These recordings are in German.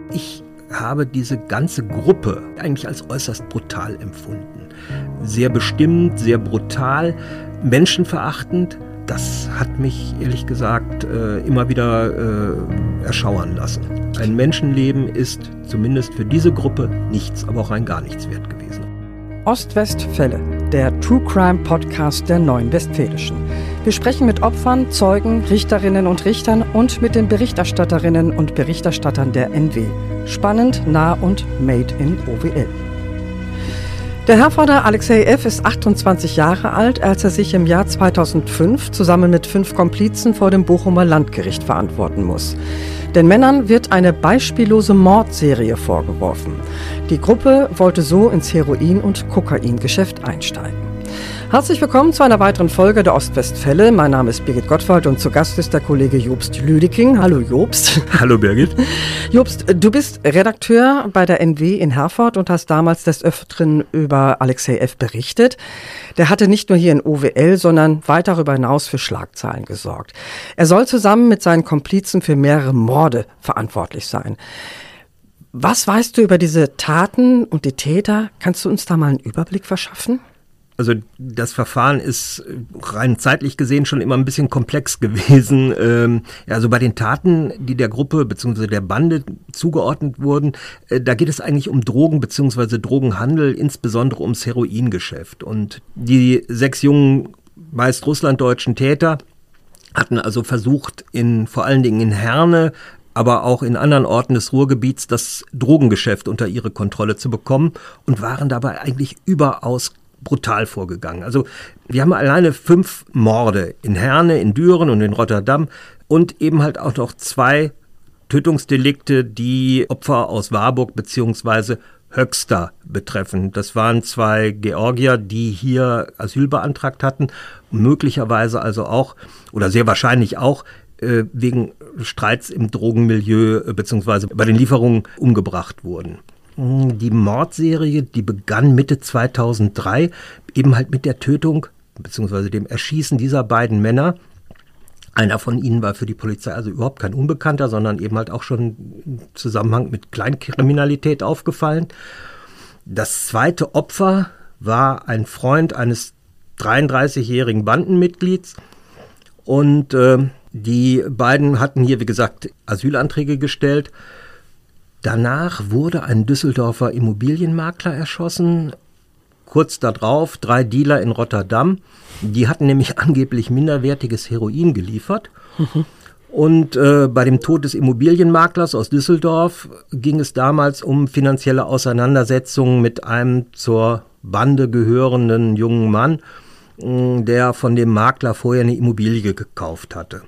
Ich habe diese ganze Gruppe eigentlich als äußerst brutal empfunden. Sehr bestimmt, sehr brutal, menschenverachtend. Das hat mich, ehrlich gesagt, immer wieder erschauern lassen. Ein Menschenleben ist zumindest für diese Gruppe nichts, aber auch rein gar nichts wert gewesen. Ostwestfälle, der True Crime Podcast der Neuen Westfälischen. Wir sprechen mit Opfern, Zeugen, Richterinnen und Richtern und mit den Berichterstatterinnen und Berichterstattern der NW. Spannend, nah und made in OWL. Der Herforder Alexei F. ist 28 Jahre alt, als er sich im Jahr 2005 zusammen mit 5 Komplizen vor dem Bochumer Landgericht verantworten muss. Den Männern wird eine beispiellose Mordserie vorgeworfen. Die Gruppe wollte so ins Heroin- und Kokaingeschäft einsteigen. Herzlich willkommen zu einer weiteren Folge der Ostwestfälle. Mein Name ist Birgit Gottwald und zu Gast ist der Kollege Jobst Lüdeking. Hallo Jobst. Hallo Birgit. Jobst, du bist Redakteur bei der NW in Herford und hast damals des Öfteren über Alexei F. berichtet. Der hatte nicht nur hier in OWL, sondern weit darüber hinaus für Schlagzeilen gesorgt. Er soll zusammen mit seinen Komplizen für mehrere Morde verantwortlich sein. Was weißt du über diese Taten und die Täter? Kannst du uns da mal einen Überblick verschaffen? Also das Verfahren ist rein zeitlich gesehen schon immer ein bisschen komplex gewesen. Also bei den Taten, die der Gruppe bzw. der Bande zugeordnet wurden, da geht es eigentlich um Drogen bzw. Drogenhandel, insbesondere ums Heroingeschäft. Und die 6 jungen, meist russlanddeutschen Täter hatten also versucht, vor allen Dingen in Herne, aber auch in anderen Orten des Ruhrgebiets das Drogengeschäft unter ihre Kontrolle zu bekommen und waren dabei eigentlich überaus brutal vorgegangen. Also wir haben alleine 5 Morde in Herne, in Düren und in Rotterdam und eben halt auch noch 2 Tötungsdelikte, die Opfer aus Warburg bzw. Höxter betreffen. Das waren 2 Georgier, die hier Asyl beantragt hatten, möglicherweise also auch oder sehr wahrscheinlich auch wegen Streits im Drogenmilieu bzw. bei den Lieferungen umgebracht wurden. Die Mordserie, die begann Mitte 2003, eben halt mit der Tötung bzw. dem Erschießen dieser beiden Männer. Einer von ihnen war für die Polizei also überhaupt kein Unbekannter, sondern eben halt auch schon im Zusammenhang mit Kleinkriminalität aufgefallen. Das zweite Opfer war ein Freund eines 33-jährigen Bandenmitglieds und die beiden hatten hier, wie gesagt, Asylanträge gestellt. Danach wurde ein Düsseldorfer Immobilienmakler erschossen. Kurz darauf 3 Dealer in Rotterdam. Die hatten nämlich angeblich minderwertiges Heroin geliefert. Mhm. Und bei dem Tod des Immobilienmaklers aus Düsseldorf ging es damals um finanzielle Auseinandersetzungen mit einem zur Bande gehörenden jungen Mann, der von dem Makler vorher eine Immobilie gekauft hatte.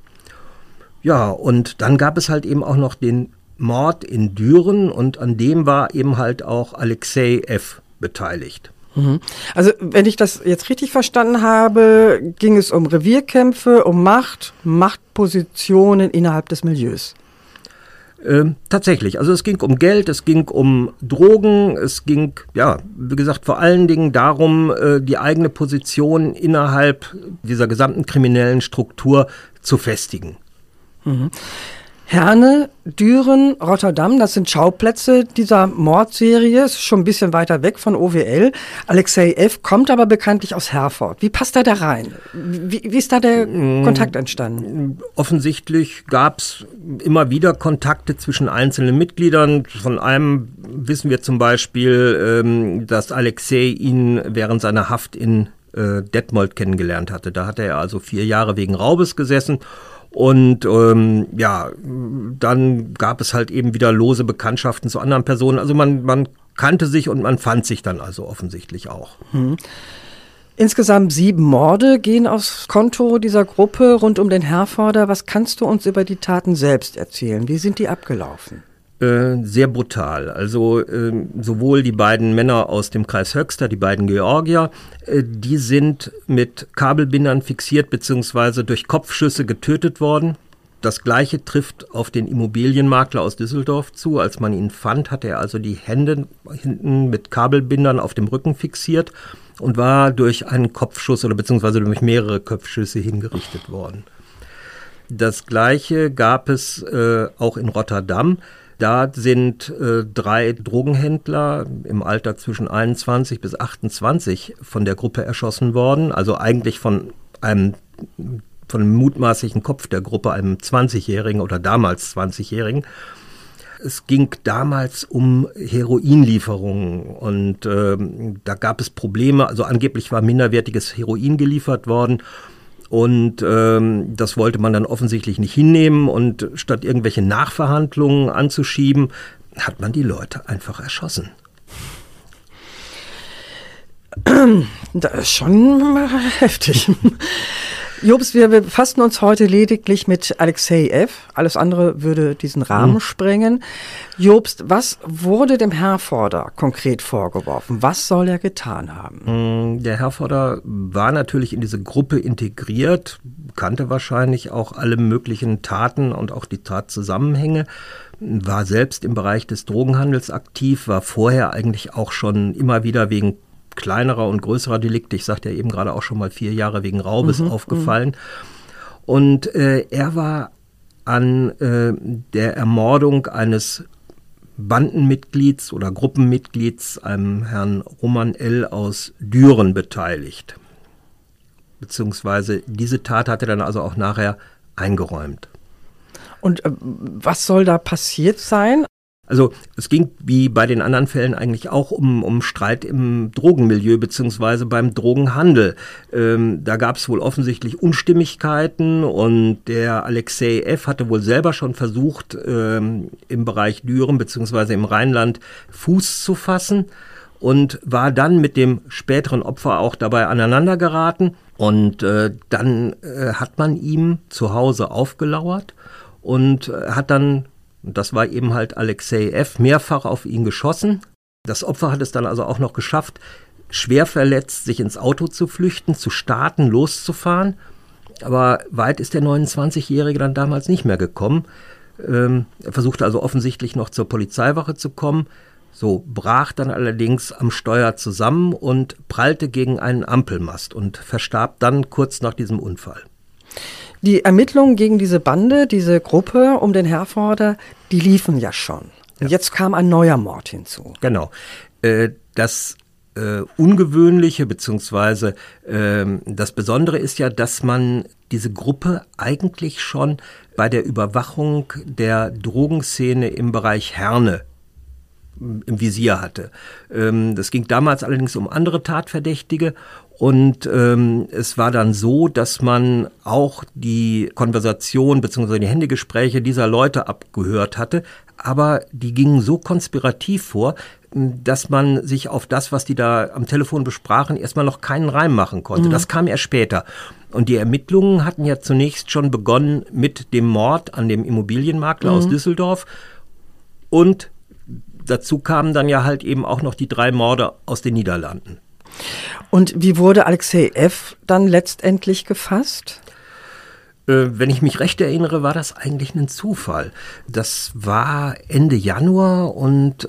Ja, und dann gab es halt eben auch noch den Mord in Düren und an dem war eben halt auch Alexei F. beteiligt. Also wenn ich das jetzt richtig verstanden habe, ging es um Revierkämpfe, um Machtpositionen innerhalb des Milieus. Tatsächlich, also es ging um Geld, es ging um Drogen, es ging, ja, wie gesagt, vor allen Dingen darum, die eigene Position innerhalb dieser gesamten kriminellen Struktur zu festigen. Mhm. Herne, Düren, Rotterdam, das sind Schauplätze dieser Mordserie, ist schon ein bisschen weiter weg von OWL. Alexei F. kommt aber bekanntlich aus Herford. Wie passt er da rein? Wie ist da der Kontakt entstanden? Offensichtlich gab es immer wieder Kontakte zwischen einzelnen Mitgliedern. Von einem wissen wir zum Beispiel, dass Alexei ihn während seiner Haft in Detmold kennengelernt hatte. Da hatte er also 4 Jahre wegen Raubes gesessen. Und dann gab es halt eben wieder lose Bekanntschaften zu anderen Personen. Also man kannte sich und man fand sich dann also offensichtlich auch. Insgesamt 7 Morde gehen aufs Konto dieser Gruppe rund um den Herforder. Was kannst du uns über die Taten selbst erzählen? Wie sind die abgelaufen? Sehr brutal. Also sowohl die beiden Männer aus dem Kreis Höxter, die beiden Georgier, die sind mit Kabelbindern fixiert bzw. durch Kopfschüsse getötet worden. Das Gleiche trifft auf den Immobilienmakler aus Düsseldorf zu. Als man ihn fand, hatte er also die Hände hinten mit Kabelbindern auf dem Rücken fixiert und war durch einen Kopfschuss oder beziehungsweise durch mehrere Kopfschüsse hingerichtet worden. Das Gleiche gab es auch in Rotterdam. Da sind 3 Drogenhändler im Alter zwischen 21 bis 28 von der Gruppe erschossen worden. Also eigentlich von dem mutmaßlichen Kopf der Gruppe, einem 20-Jährigen oder damals 20-Jährigen. Es ging damals um Heroinlieferungen und da gab es Probleme. Also angeblich war minderwertiges Heroin geliefert worden. Und das wollte man dann offensichtlich nicht hinnehmen. Und statt irgendwelche Nachverhandlungen anzuschieben, hat man die Leute einfach erschossen. Das ist schon heftig. Jobst, wir befassen uns heute lediglich mit Alexei F. Alles andere würde diesen Rahmen sprengen. Jobst, was wurde dem Herforder konkret vorgeworfen? Was soll er getan haben? Der Herforder war natürlich in diese Gruppe integriert, kannte wahrscheinlich auch alle möglichen Taten und auch die Tatzusammenhänge, war selbst im Bereich des Drogenhandels aktiv, war vorher eigentlich auch schon immer wieder wegen kleinerer und größerer Delikte, ich sagte ja eben gerade auch schon mal 4 Jahre wegen Raubes aufgefallen. Und er war an der Ermordung eines Bandenmitglieds oder Gruppenmitglieds, einem Herrn Roman L. aus Düren, beteiligt. Beziehungsweise diese Tat hat er dann also auch nachher eingeräumt. Und was soll da passiert sein? Also es ging wie bei den anderen Fällen eigentlich auch um Streit im Drogenmilieu beziehungsweise beim Drogenhandel. Da gab es wohl offensichtlich Unstimmigkeiten und der Alexei F. hatte wohl selber schon versucht, im Bereich Düren beziehungsweise im Rheinland Fuß zu fassen und war dann mit dem späteren Opfer auch dabei aneinander geraten. Und dann hat man ihm zu Hause aufgelauert und hat dann, und das war eben halt Alexei F., mehrfach auf ihn geschossen. Das Opfer hat es dann also auch noch geschafft, schwer verletzt sich ins Auto zu flüchten, zu starten, loszufahren. Aber weit ist der 29-Jährige dann damals nicht mehr gekommen. Er versuchte also offensichtlich noch zur Polizeiwache zu kommen. So brach dann allerdings am Steuer zusammen und prallte gegen einen Ampelmast und verstarb dann kurz nach diesem Unfall. Die Ermittlungen gegen diese Bande, diese Gruppe um den Herforder, die liefen ja schon. Und jetzt kam ein neuer Mord hinzu. Genau. Das Ungewöhnliche bzw. Das Besondere ist ja, dass man diese Gruppe eigentlich schon bei der Überwachung der Drogenszene im Bereich Herne im Visier hatte. Das ging damals allerdings um andere Tatverdächtige und es war dann so, dass man auch die Konversation bzw. die Handygespräche dieser Leute abgehört hatte, aber die gingen so konspirativ vor, dass man sich auf das, was die da am Telefon besprachen, erstmal noch keinen Reim machen konnte. Das kam erst später. Und die Ermittlungen hatten ja zunächst schon begonnen mit dem Mord an dem Immobilienmakler aus Düsseldorf und dazu kamen dann ja halt eben auch noch die 3 Morde aus den Niederlanden. Und wie wurde Alexei F. dann letztendlich gefasst? Wenn ich mich recht erinnere, war das eigentlich ein Zufall. Das war Ende Januar und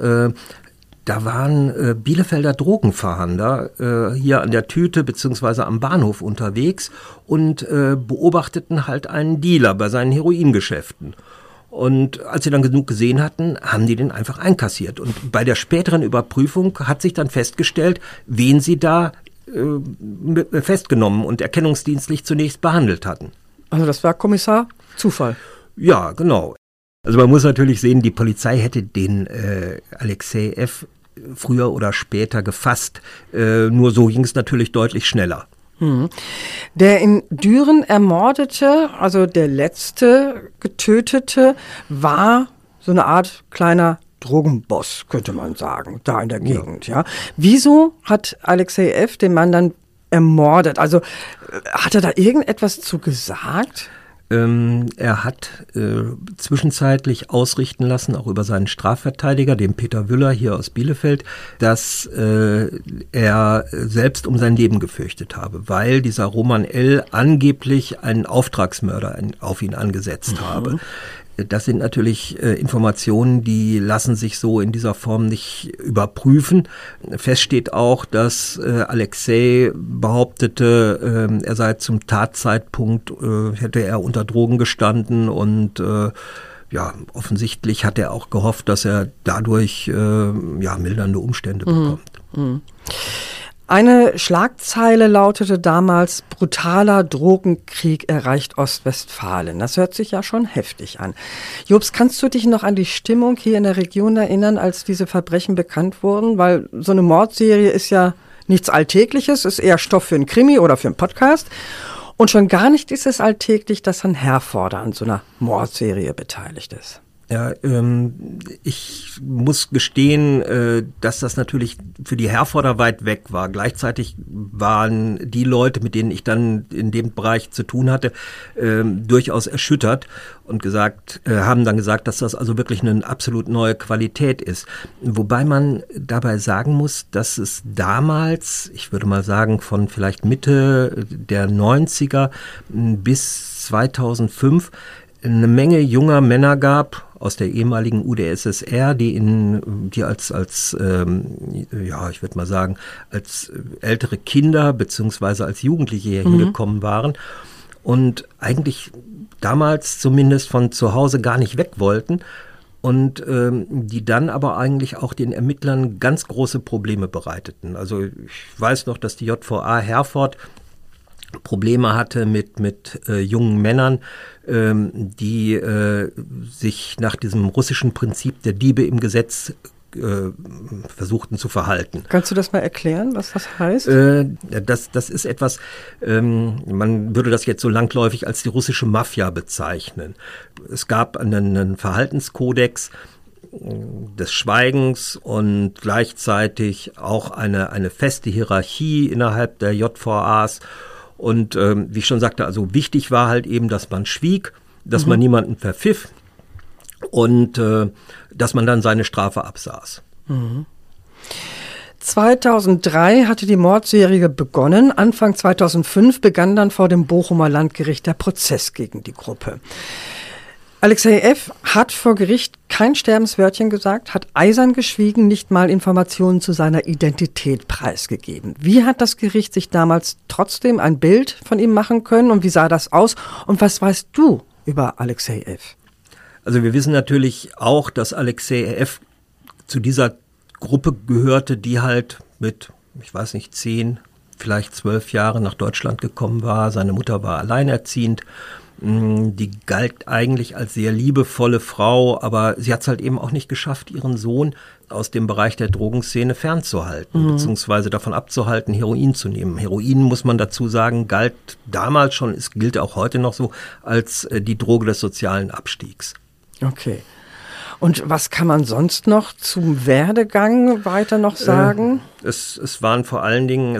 da waren Bielefelder Drogenfahnder hier an der Tüte beziehungsweise am Bahnhof unterwegs und beobachteten halt einen Dealer bei seinen Heroingeschäften. Und als sie dann genug gesehen hatten, haben die den einfach einkassiert. Und bei der späteren Überprüfung hat sich dann festgestellt, wen sie da festgenommen und erkennungsdienstlich zunächst behandelt hatten. Also das war Kommissar Zufall? Ja, genau. Also man muss natürlich sehen, die Polizei hätte den Alexei F. früher oder später gefasst. Nur so ging es natürlich deutlich schneller. Der in Düren ermordete, also der letzte Getötete, war so eine Art kleiner Drogenboss, könnte man sagen, da in der Gegend. Ja. Wieso hat Alexei F. den Mann dann ermordet? Also hat er da irgendetwas zu gesagt? Er hat zwischenzeitlich ausrichten lassen, auch über seinen Strafverteidiger, den Peter Wüller hier aus Bielefeld, dass er selbst um sein Leben gefürchtet habe, weil dieser Roman L. angeblich einen Auftragsmörder auf ihn angesetzt habe. Das sind natürlich Informationen, die lassen sich so in dieser Form nicht überprüfen. Fest steht auch, dass Alexei behauptete, er sei zum Tatzeitpunkt, hätte er unter Drogen gestanden und ja, offensichtlich hat er auch gehofft, dass er dadurch mildernde Umstände bekommt. Mhm. Eine Schlagzeile lautete damals: brutaler Drogenkrieg erreicht Ostwestfalen. Das hört sich ja schon heftig an. Jobst, kannst du dich noch an die Stimmung hier in der Region erinnern, als diese Verbrechen bekannt wurden? Weil so eine Mordserie ist ja nichts Alltägliches, ist eher Stoff für einen Krimi oder für einen Podcast. Und schon gar nicht ist es alltäglich, dass ein Herforder an so einer Mordserie beteiligt ist. Ja, ich muss gestehen, dass das natürlich für die Herforder weit weg war. Gleichzeitig waren die Leute, mit denen ich dann in dem Bereich zu tun hatte, durchaus erschüttert und haben dann gesagt, dass das also wirklich eine absolut neue Qualität ist. Wobei man dabei sagen muss, dass es damals, ich würde mal sagen, von vielleicht Mitte der 90er bis 2005 eine Menge junger Männer gab aus der ehemaligen UdSSR, die als ältere Kinder beziehungsweise als Jugendliche hier hingekommen waren und eigentlich damals zumindest von zu Hause gar nicht weg wollten und die dann aber eigentlich auch den Ermittlern ganz große Probleme bereiteten. Also ich weiß noch, dass die JVA Herford Probleme hatte mit jungen Männern, die sich nach diesem russischen Prinzip der Diebe im Gesetz versuchten zu verhalten. Kannst du das mal erklären, was das heißt? Das ist etwas, man würde das jetzt so langläufig als die russische Mafia bezeichnen. Es gab einen Verhaltenskodex des Schweigens und gleichzeitig auch eine feste Hierarchie innerhalb der JVAs. Und wie ich schon sagte, also wichtig war halt eben, dass man schwieg, dass man niemanden verpfiff und dass man dann seine Strafe absaß. 2003 hatte die Mordserie begonnen. Anfang 2005 begann dann vor dem Bochumer Landgericht der Prozess gegen die Gruppe. Alexei F. hat vor Gericht kein Sterbenswörtchen gesagt, hat eisern geschwiegen, nicht mal Informationen zu seiner Identität preisgegeben. Wie hat das Gericht sich damals trotzdem ein Bild von ihm machen können und wie sah das aus? Und was weißt du über Alexei F.? Also wir wissen natürlich auch, dass Alexei F. zu dieser Gruppe gehörte, die halt mit, 10, vielleicht 12 Jahren nach Deutschland gekommen war. Seine Mutter war alleinerziehend. Die galt eigentlich als sehr liebevolle Frau, aber sie hat es halt eben auch nicht geschafft, ihren Sohn aus dem Bereich der Drogenszene fernzuhalten, beziehungsweise davon abzuhalten, Heroin zu nehmen. Heroin, muss man dazu sagen, galt damals schon, es gilt auch heute noch so, als die Droge des sozialen Abstiegs. Okay. Und was kann man sonst noch zum Werdegang weiter noch sagen? Es waren vor allen Dingen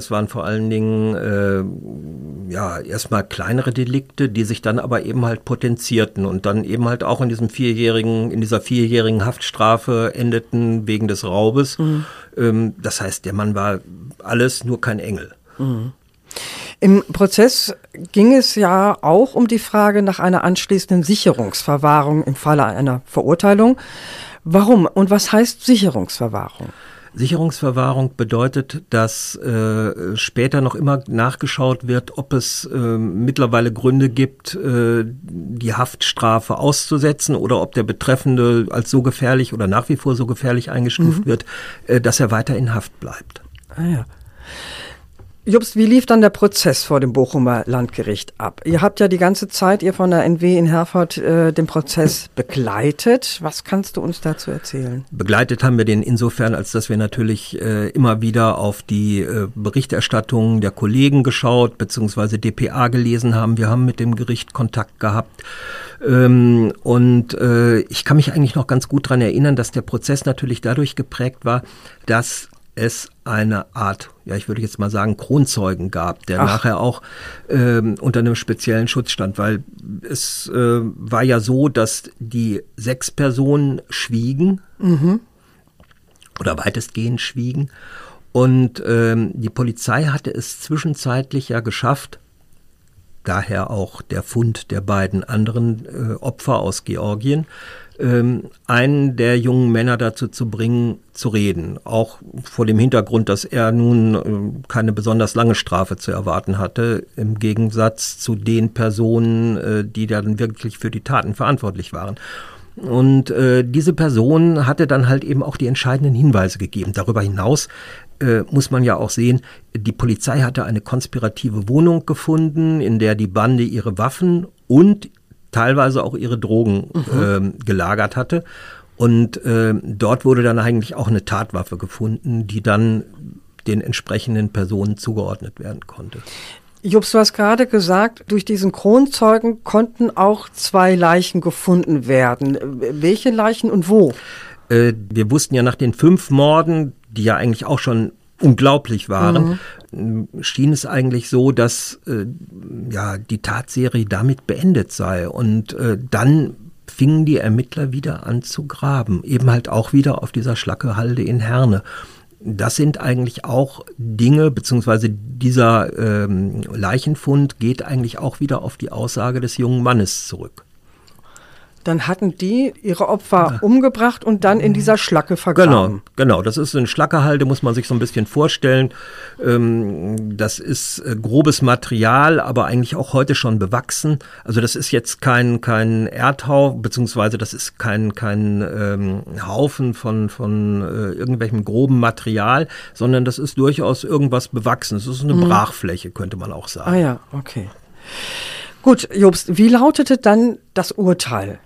erstmal kleinere Delikte, die sich dann aber eben halt potenzierten und dann eben halt auch in dieser vierjährigen Haftstrafe endeten wegen des Raubes. Das heißt, der Mann war alles, nur kein Engel. Im Prozess ging es ja auch um die Frage nach einer anschließenden Sicherungsverwahrung im Falle einer Verurteilung. Warum und was heißt Sicherungsverwahrung? Sicherungsverwahrung bedeutet, dass später noch immer nachgeschaut wird, ob es mittlerweile Gründe gibt, die Haftstrafe auszusetzen oder ob der Betreffende als so gefährlich oder nach wie vor so gefährlich eingestuft wird, dass er weiter in Haft bleibt. Ah ja. Jobst, wie lief dann der Prozess vor dem Bochumer Landgericht ab? Ihr habt ja die ganze Zeit, ihr von der NW in Herford, den Prozess begleitet. Was kannst du uns dazu erzählen? Begleitet haben wir den insofern, als dass wir natürlich immer wieder auf die Berichterstattung der Kollegen geschaut, beziehungsweise DPA gelesen haben. Wir haben mit dem Gericht Kontakt gehabt. Und ich kann mich eigentlich noch ganz gut daran erinnern, dass der Prozess natürlich dadurch geprägt war, dass es eine Art, ich würde jetzt mal sagen, Kronzeugen gab, der nachher auch unter einem speziellen Schutz stand, weil es war ja so, dass die 6 Personen schwiegen oder weitestgehend schwiegen und die Polizei hatte es zwischenzeitlich ja geschafft, daher auch der Fund der beiden anderen Opfer aus Georgien, einen der jungen Männer dazu zu bringen, zu reden. Auch vor dem Hintergrund, dass er nun keine besonders lange Strafe zu erwarten hatte, im Gegensatz zu den Personen, die dann wirklich für die Taten verantwortlich waren. Und diese Person hatte dann halt eben auch die entscheidenden Hinweise gegeben. Darüber hinaus muss man ja auch sehen, die Polizei hatte eine konspirative Wohnung gefunden, in der die Bande ihre Waffen und teilweise auch ihre Drogen gelagert hatte. Und dort wurde dann eigentlich auch eine Tatwaffe gefunden, die dann den entsprechenden Personen zugeordnet werden konnte. Jobst, du hast gerade gesagt, durch diesen Kronzeugen konnten auch 2 Leichen gefunden werden. Welche Leichen und wo? Wir wussten ja nach den 5 Morden, die ja eigentlich auch schon unglaublich waren, schien es eigentlich so, dass die Tatserie damit beendet sei. Und dann fingen die Ermittler wieder an zu graben, eben halt auch wieder auf dieser Schlacke-Halde in Herne. Das sind eigentlich auch Dinge, beziehungsweise dieser Leichenfund geht eigentlich auch wieder auf die Aussage des jungen Mannes zurück. Dann hatten die ihre Opfer umgebracht und dann in dieser Schlacke vergraben. Genau. Das ist eine Schlackehalde, muss man sich so ein bisschen vorstellen. Das ist grobes Material, aber eigentlich auch heute schon bewachsen. Also das ist jetzt kein Erdhau, beziehungsweise das ist kein Haufen von irgendwelchem groben Material, sondern das ist durchaus irgendwas Bewachsenes. Das ist eine Brachfläche, könnte man auch sagen. Ah ja, okay. Gut, Jobst, wie lautete dann das Urteil?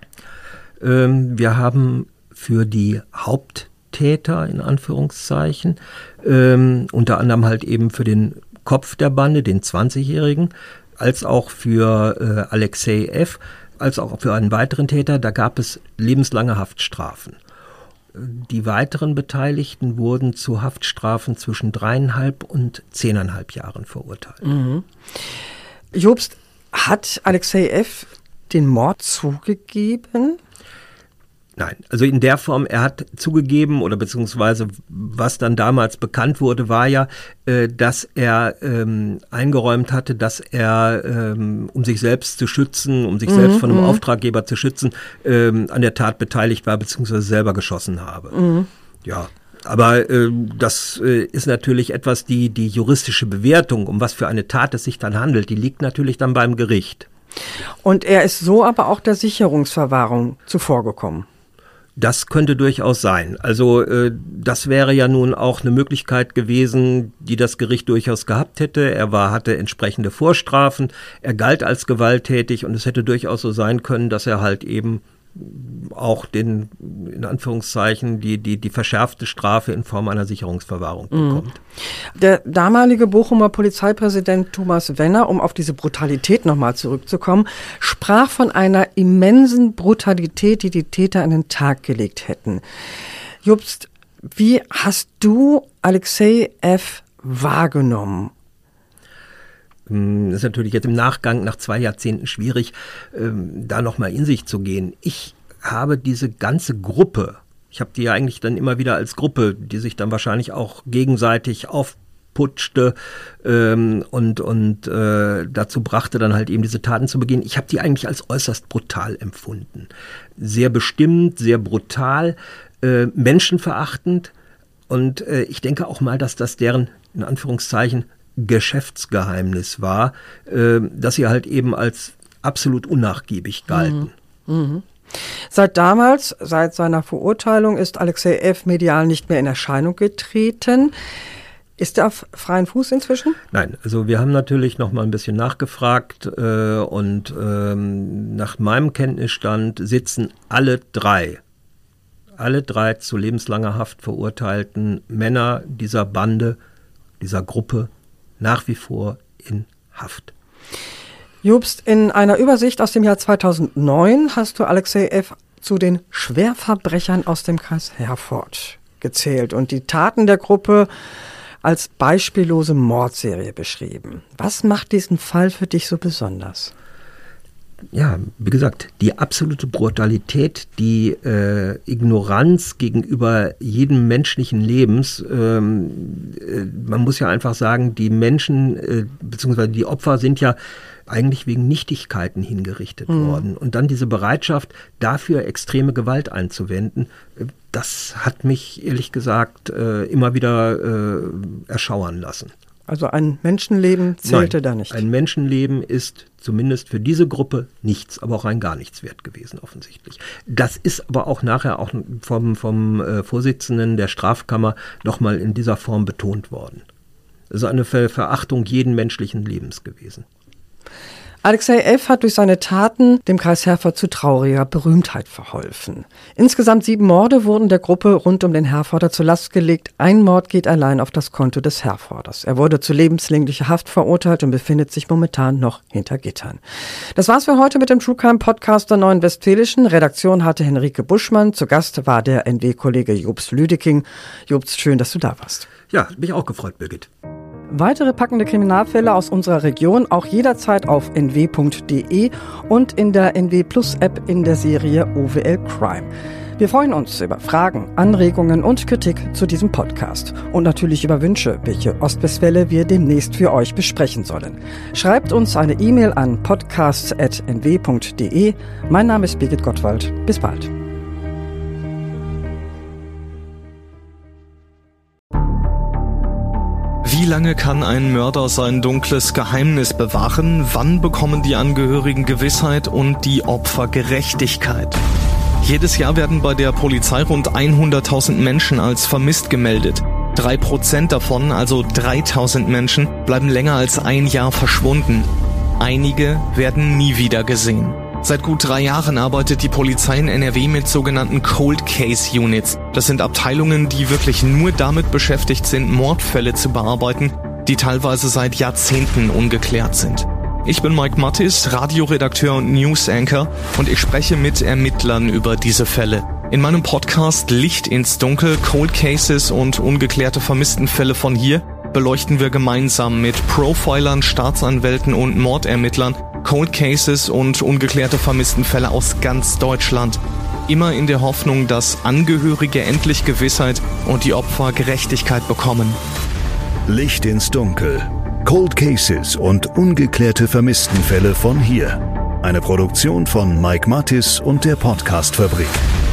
Wir haben für die Haupttäter, in Anführungszeichen, unter anderem halt eben für den Kopf der Bande, den 20-Jährigen, als auch für Alexei F., als auch für einen weiteren Täter, da gab es lebenslange Haftstrafen. Die weiteren Beteiligten wurden zu Haftstrafen zwischen 3,5 und 10,5 Jahren verurteilt. Jobst, hat Alexei F. den Mord zugegeben? Nein, also in der Form, er hat zugegeben oder beziehungsweise was dann damals bekannt wurde, war ja, dass er eingeräumt hatte, dass er, um sich selbst zu schützen, um sich selbst von einem Auftraggeber zu schützen, an der Tat beteiligt war beziehungsweise selber geschossen habe. Ja. Aber das ist natürlich etwas, die juristische Bewertung, um was für eine Tat es sich dann handelt, die liegt natürlich dann beim Gericht. Und er ist so aber auch der Sicherungsverwahrung zuvorgekommen. Das könnte durchaus sein. Also das wäre ja nun auch eine Möglichkeit gewesen, die das Gericht durchaus gehabt hätte. Er hatte entsprechende Vorstrafen, er galt als gewalttätig und es hätte durchaus so sein können, dass er halt eben auch in Anführungszeichen, die verschärfte Strafe in Form einer Sicherungsverwahrung bekommt. Der damalige Bochumer Polizeipräsident Thomas Wenner, um auf diese Brutalität nochmal zurückzukommen, sprach von einer immensen Brutalität, die die Täter an den Tag gelegt hätten. Jobst, wie hast du Alexei F. wahrgenommen? Das ist natürlich jetzt im Nachgang nach 2 Jahrzehnten schwierig, da nochmal in sich zu gehen. Ich habe diese ganze Gruppe, ich habe die ja eigentlich dann immer wieder als Gruppe, die sich dann wahrscheinlich auch gegenseitig aufputschte und dazu brachte, dann halt eben diese Taten zu begehen. Ich habe die eigentlich als äußerst brutal empfunden. Sehr bestimmt, sehr brutal, menschenverachtend. Und ich denke auch mal, dass das deren, in Anführungszeichen, Geschäftsgeheimnis war, dass sie halt eben als absolut unnachgiebig galten. Seit seiner Verurteilung ist Alexei F. medial nicht mehr in Erscheinung getreten. Ist er auf freien Fuß inzwischen? Nein, also wir haben natürlich noch mal ein bisschen nachgefragt und nach meinem Kenntnisstand sitzen alle drei zu lebenslanger Haft verurteilten Männer dieser Bande, dieser Gruppe nach wie vor in Haft. Jobst, in einer Übersicht aus dem Jahr 2009 hast du Alexei F. zu den Schwerverbrechern aus dem Kreis Herford gezählt und die Taten der Gruppe als beispiellose Mordserie beschrieben. Was macht diesen Fall für dich so besonders? Ja, wie gesagt, die absolute Brutalität, die Ignoranz gegenüber jedem menschlichen Lebens. Man muss ja einfach sagen, die Menschen beziehungsweise die Opfer sind ja eigentlich wegen Nichtigkeiten hingerichtet worden. Und dann diese Bereitschaft, dafür extreme Gewalt einzuwenden, das hat mich ehrlich gesagt immer wieder erschauern lassen. Also ein Menschenleben zählte da nicht? Ein Menschenleben ist zumindest für diese Gruppe nichts, aber auch rein gar nichts wert gewesen offensichtlich. Das ist aber auch nachher auch vom Vorsitzenden der Strafkammer nochmal in dieser Form betont worden. Also eine Verachtung jeden menschlichen Lebens gewesen. Alexei F. hat durch seine Taten dem Kreis Herford zu trauriger Berühmtheit verholfen. Insgesamt 7 Morde wurden der Gruppe rund um den Herforder zur Last gelegt. Ein Mord geht allein auf das Konto des Herforders. Er wurde zu lebenslänglicher Haft verurteilt und befindet sich momentan noch hinter Gittern. Das war's für heute mit dem True Crime Podcast der Neuen Westfälischen. Redaktion hatte Henrike Buschmann. Zu Gast war der NW-Kollege Jobst Lüdeking. Jobst, schön, dass du da warst. Ja, mich auch gefreut, Birgit. Weitere packende Kriminalfälle aus unserer Region auch jederzeit auf nw.de und in der NW Plus App in der Serie OWL Crime. Wir freuen uns über Fragen, Anregungen und Kritik zu diesem Podcast und natürlich über Wünsche, welche Ostwestfälle wir demnächst für euch besprechen sollen. Schreibt uns eine E-Mail an podcasts@nw.de. Mein Name ist Birgit Gottwald. Bis bald. Wie lange kann ein Mörder sein dunkles Geheimnis bewahren? Wann bekommen die Angehörigen Gewissheit und die Opfer Gerechtigkeit? Jedes Jahr werden bei der Polizei rund 100.000 Menschen als vermisst gemeldet. 3% davon, also 3.000 Menschen, bleiben länger als ein Jahr verschwunden. Einige werden nie wieder gesehen. Seit gut 3 Jahren arbeitet die Polizei in NRW mit sogenannten Cold Case Units. Das sind Abteilungen, die wirklich nur damit beschäftigt sind, Mordfälle zu bearbeiten, die teilweise seit Jahrzehnten ungeklärt sind. Ich bin Mike Mattis, Radioredakteur und News-Anchor und ich spreche mit Ermittlern über diese Fälle. In meinem Podcast Licht ins Dunkel, Cold Cases und ungeklärte Vermisstenfälle von hier beleuchten wir gemeinsam mit Profilern, Staatsanwälten und Mordermittlern Cold Cases und ungeklärte Vermisstenfälle aus ganz Deutschland. Immer in der Hoffnung, dass Angehörige endlich Gewissheit und die Opfer Gerechtigkeit bekommen. Licht ins Dunkel. Cold Cases und ungeklärte Vermisstenfälle von hier. Eine Produktion von Mike Mattis und der Podcast-Fabrik.